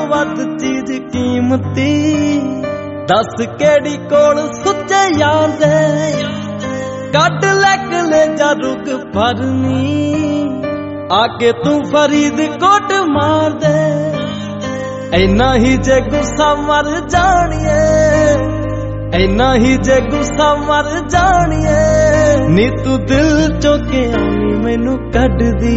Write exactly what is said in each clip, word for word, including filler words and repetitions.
ਵੱਧ ਚੀਜ਼ ਕੀਮਤੀ दस केड़ी कोल सुचे यार दे कट लैक ले जा रुक भरनी आके तू फरीदकोट मार दे ऐना ही जे गुस्सा मर जानिए ऐना ही जे गुस्सा मर जानिए नी तू दिल चोके आनी मैनू कढ दी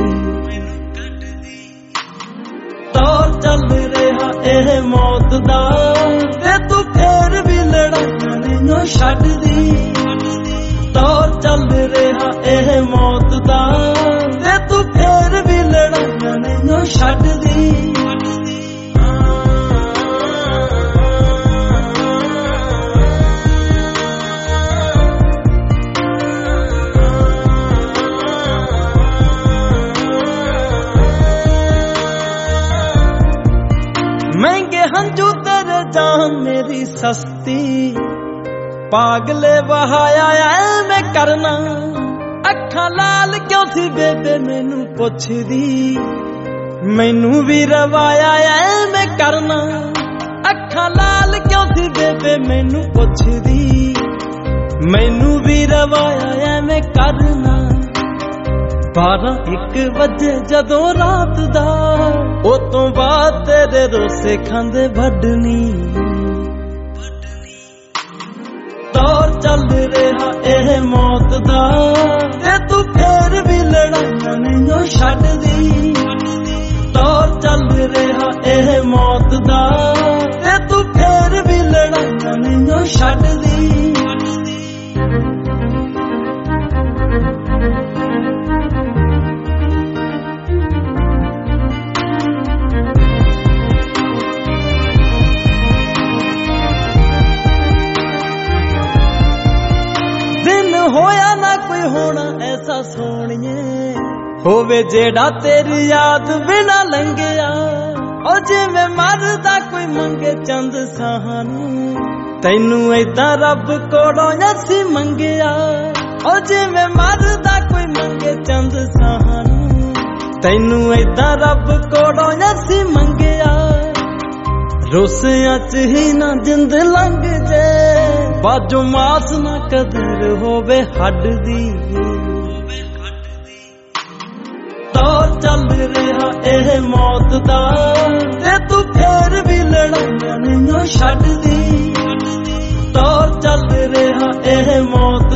तौर चल रहा एह मौत दा ते तू फिर भी लड़ाइयां नैनू छड्ड दी तौर चल रहा एह मौत दा ते तू फिर भी लड़ाइयां नैनू छड्ड दी महंगे हंजू तेरे जान मेरी सस्ती पागले बहाया ऐ मैं करना अखा लाल क्यों सी बेबे मैनू पुछदी मैनू भी रवाया ऐ मैं करना अखा लाल क्यों सी बेबे मैनू पुछदी मैनू भी रवाया ऐ मैं करना बारह एक वजे जदों रात दा ओ तो बाद तेरे रोसे खांदे वड्डनी दौर चल रहा एह मौत दा ते तू फिर भी लड़ाइयां नैनू छड्ड दी दौर चल रहा एह मौत दा ते तू फिर भी लड़ाइयां नैनू छड्ड दी होया ना कोई होना ऐसा सोनिए होवे जेड़ा तेरी याद बिना लंघिया ओ जिवें मरदा कोई मंगे चंद सानू तैनू ऐदां रब कोलों असीं मंगिया ओ जिवें मरदा कोई मंगे चंद सानू तैनू ऐदां रब कोलों असीं मंगिया रोसियां च ही ना जिंद लंघ जे बाजू मास ना कदर होवे हड्ड दी दौर चल रहा एह मौत दा ते तू फिर भी लड़ाइयां नैनू छड्ड दी दौर चल रहा एह मौत